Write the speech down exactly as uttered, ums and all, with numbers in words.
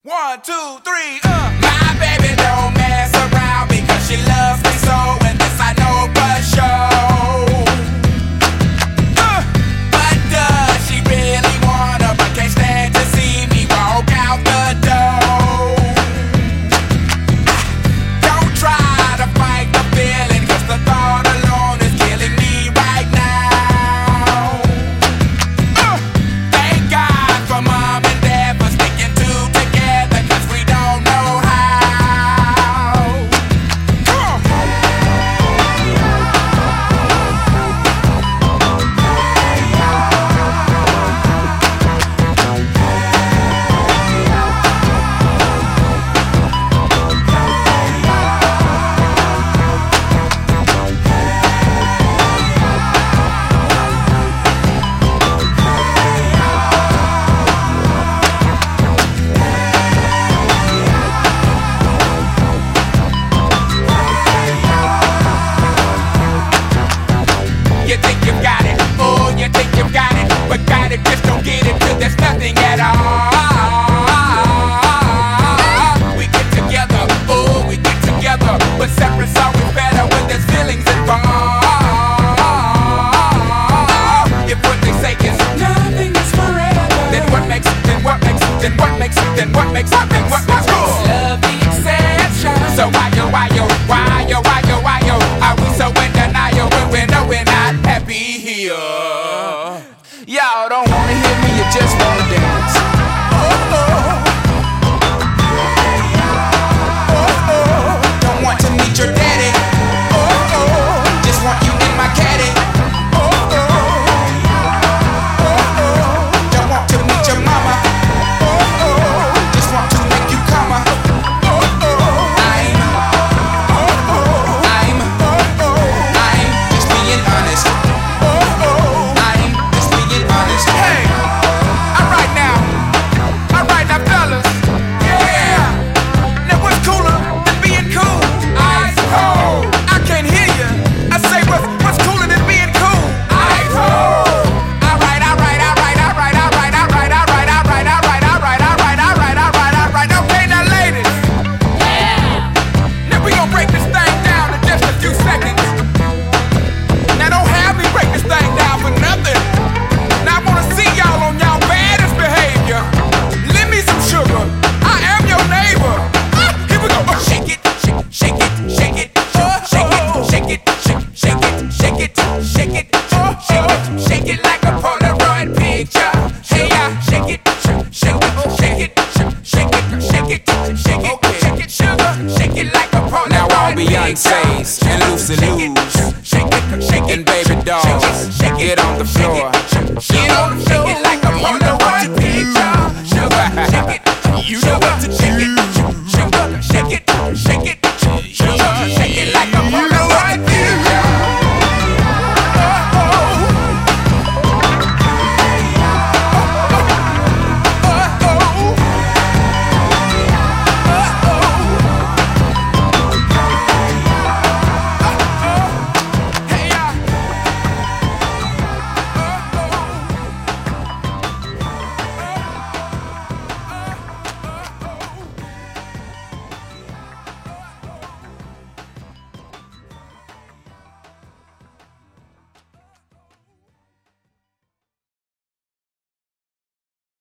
One, two, three, uh. My baby don't mess around because she loves me so, and this I know for sure. Uh. But does she really wanna, but can't stand to see me walk out the door? Don't try to fight the feeling, cause the thought alone is killing me right now. Uh. Thank God for mom and dad for sticking two together, cause we don't know how. Come on. You think you've got it, oh, you think you've got it, but got it, just don't get it till there's nothing at all. We get together, oh, we get together, but separate's always better when there's feelings involved. If what they say is nothing is forever, then what makes, then what makes, then what makes, then what makes, then what makes love the exception? So why yo, why yo, why yo, why yo, why yo, are we so in denial when we know we're not happy here? Y'all don't wanna hear me, you just wanna dance. Oh, oh. Oh, oh. Don't want to meet your daddy. Oh, oh. Just want you in my caddy. Oh, oh. Oh, oh. Don't want to meet your mama. Oh, oh. Just want to make you come. Oh, oh. I'm, oh, oh. I'm, oh, oh. I'm just being honest. Oh, oh. I'm just being honest. Hey, alright now, alright now, fellas. Yeah. Now what's cooler than being cool? Ice cold. I can't hear you. I say what's what's cooler than being cool? Ice cold. Alright, alright, alright, alright, alright, alright, alright, alright, alright, alright, alright, alright, alright, alright. Okay, now ladies. Yeah. Now we gon' break this thing down in just a few seconds. Now don't have me break this thing down for nothing. Now I wanna see y'all on y'all baddest behavior. Lend me some sugar. I am your neighbor. Ah, here we go. Oh, shake it, shake, shake it, shake it, shake it, shake it, shake, shake it, shake it, shake it, shake it, shake it like a Polaroid picture. Hey, yeah, shake it, shake, shake it, shake it, shake it, shake it, shake it, shake it, sugar, shake it like a Polaroid picture. Now all Beyonce's and Lucy Lou's and Baby Dolls, get on the floor. You know